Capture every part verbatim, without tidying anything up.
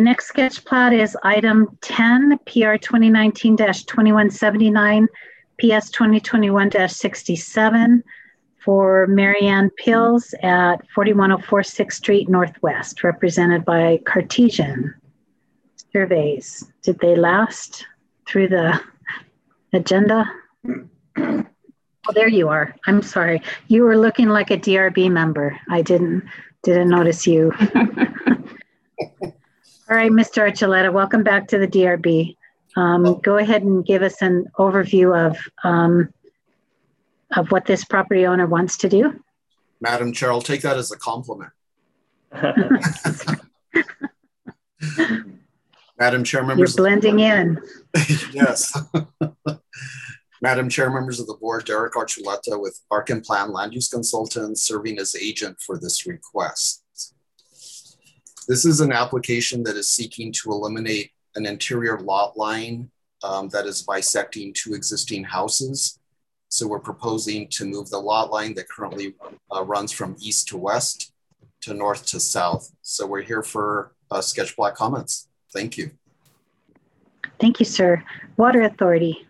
The next sketch plat is item ten, P R twenty nineteen dash twenty-one seventy-nine, P S twenty twenty-one dash sixty-seven for Marianne Pills at forty-one oh four sixth Street Northwest, represented by Cartesian Surveys. Did they last through the agenda? Oh, there you are. I'm sorry. You were looking like a D R B member. I didn't didn't notice you. All right, Mister Archuleta, welcome back to the D R B. Um, go ahead and give us an overview of um, of what this property owner wants to do. Madam Chair, I'll take that as a compliment. Madam Chair, members. You're blending in. Yes. Madam Chair, members of the board, Derek Archuleta with Arc and Plan Land Use Consultants, serving as agent for this request. This is an application that is seeking to eliminate an interior lot line um, that is bisecting two existing houses. So we're proposing to move the lot line that currently uh, runs from east to west to north to south. So we're here for uh, sketch block comments. Thank you. Thank you, sir. Water Authority.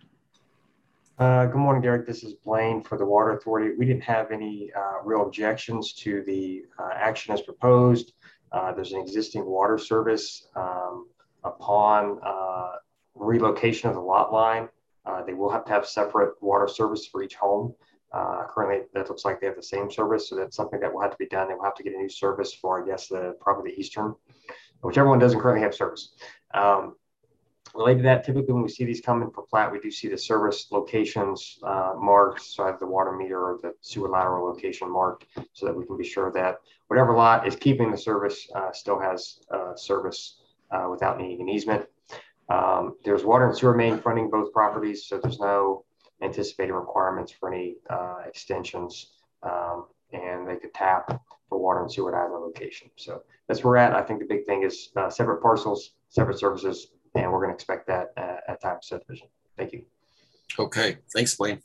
Uh, good morning, Derek. This is Blaine for the Water Authority. We didn't have any uh, real objections to the uh, action as proposed. Uh, there's an existing water service. Um, upon uh, relocation of the lot line, uh, they will have to have separate water service for each home. Uh, currently, that looks like they have the same service, so that's something that will have to be done. They will have to get a new service for, I guess, the probably the eastern, whichever one doesn't currently have service. Um, Related to that, typically when we see these come in for plat, we do see the service locations uh, marked, so either the water meter or the sewer lateral location marked, so that we can be sure that whatever lot is keeping the service uh, still has uh, service uh, without needing an easement. Um, there's water and sewer main fronting both properties, so there's no anticipated requirements for any uh, extensions, um, and they could tap for water and sewer at either location. So that's where we're at. I think the big thing is uh, separate parcels, separate services, and we're going to expect that uh, at time of subdivision. Thank you. Okay, thanks, Blaine.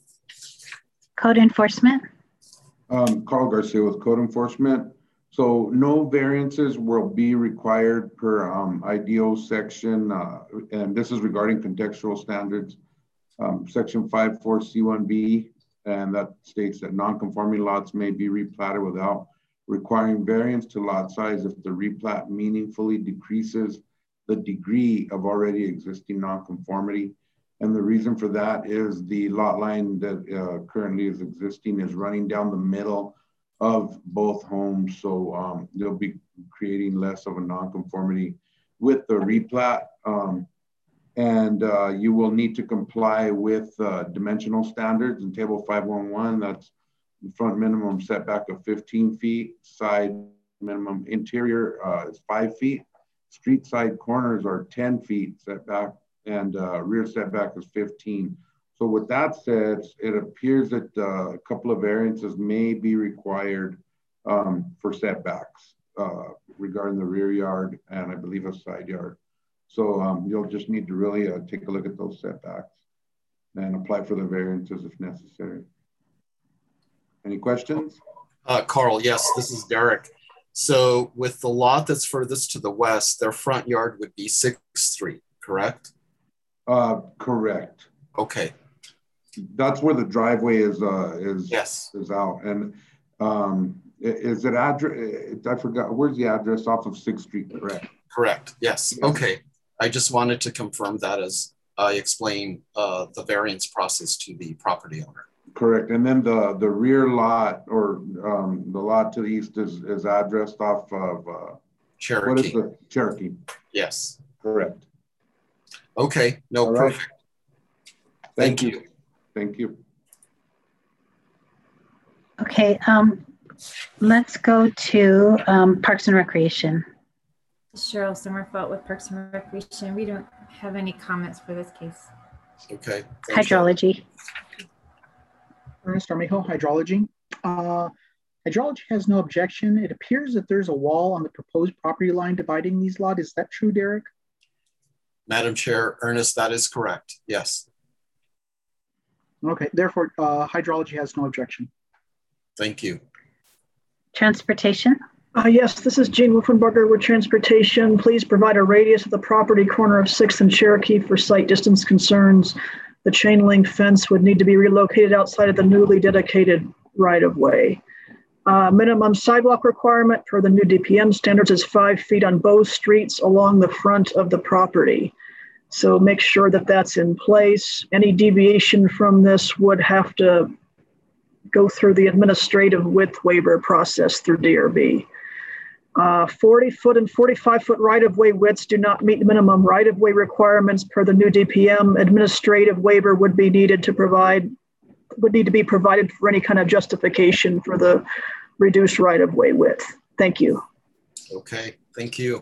Code Enforcement. Um, Carl Garcia with Code Enforcement. So no variances will be required per um, I D O section, uh, and this is regarding contextual standards, um, section five four C one B, and that states that non-conforming lots may be replatted without requiring variance to lot size if the replat meaningfully decreases the degree of already existing nonconformity. And the reason for that is the lot line that uh, currently is existing is running down the middle of both homes. So um, they'll be creating less of a nonconformity with the replat. Um, and uh, you will need to comply with uh, dimensional standards in table five one one. That's the front minimum setback of fifteen feet, side minimum interior uh, is five feet. Street side corners are ten feet setback, and uh, rear setback is fifteen. So with that said, it appears that uh, a couple of variances may be required um, for setbacks uh, regarding the rear yard and I believe a side yard. So um, you'll just need to really uh, take a look at those setbacks and apply for the variances if necessary. Any questions? Uh, Carl, yes, this is Derek. So with the lot that's furthest to the west, their front yard would be sixth Street, correct? Uh, correct. Okay. That's where the driveway is. Uh, is yes. Is out. And um, is it address? I forgot. Where's the address off of sixth Street? Correct. Correct. Yes. Okay. I just wanted to confirm that as I explain uh, the variance process to the property owner. Correct. And then the the rear lot or um, the lot to the east is, is addressed off of uh, Cherokee. What is the Cherokee? Yes. Correct. Okay. No, All perfect. Right. Thank, Thank you. you. Thank you. Okay. Um, let's go to um, Parks and Recreation. Cheryl Sommerfeld with Parks and Recreation. We don't have any comments for this case. Okay. Hydrology. Ernest Armijo, Hydrology. Uh, hydrology has no objection. It appears that there's a wall on the proposed property line dividing these lots. Is that true, Derek? Madam Chair, Ernest, that is correct. Yes. Okay, therefore, uh, hydrology has no objection. Thank you. Transportation. Uh, yes, this is Gene Wolfenbarger with Transportation. Please provide a radius of the property corner of sixth and Cherokee for site distance concerns. The chain link fence would need to be relocated outside of the newly dedicated right-of-way. Uh, minimum sidewalk requirement per the new D P M standards is five feet on both streets along the front of the property. So make sure that that's in place. Any deviation from this would have to go through the administrative width waiver process through D R B. Uh, forty foot and forty-five foot right-of-way widths do not meet the minimum right-of-way requirements per the new D P M. Administrative waiver would be needed to provide, would need to be provided for any kind of justification for the reduced right-of-way width. Thank you. Okay, thank you.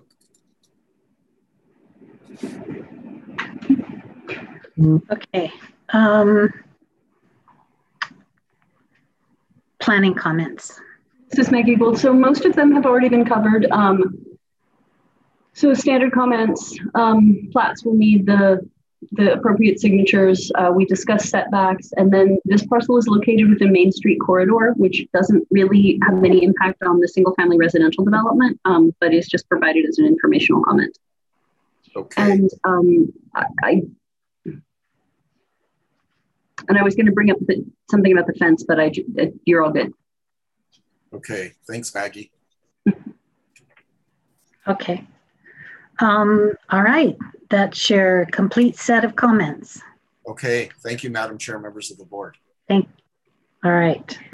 Okay. Um, planning comments. This is Maggie Gould. So most of them have already been covered. Um, so standard comments, um, plats will need the, the appropriate signatures. Uh, we discussed setbacks, and then this parcel is located within Main Street corridor, which doesn't really have any impact on the single family residential development, um, but is just provided as an informational comment. Okay. And um, I, I and I was going to bring up the, something about the fence, but I, you're all good. Okay, thanks, Maggie. Okay. Um, all right, that's your complete set of comments. Okay, thank you, Madam Chair, members of the board. Thank, all right.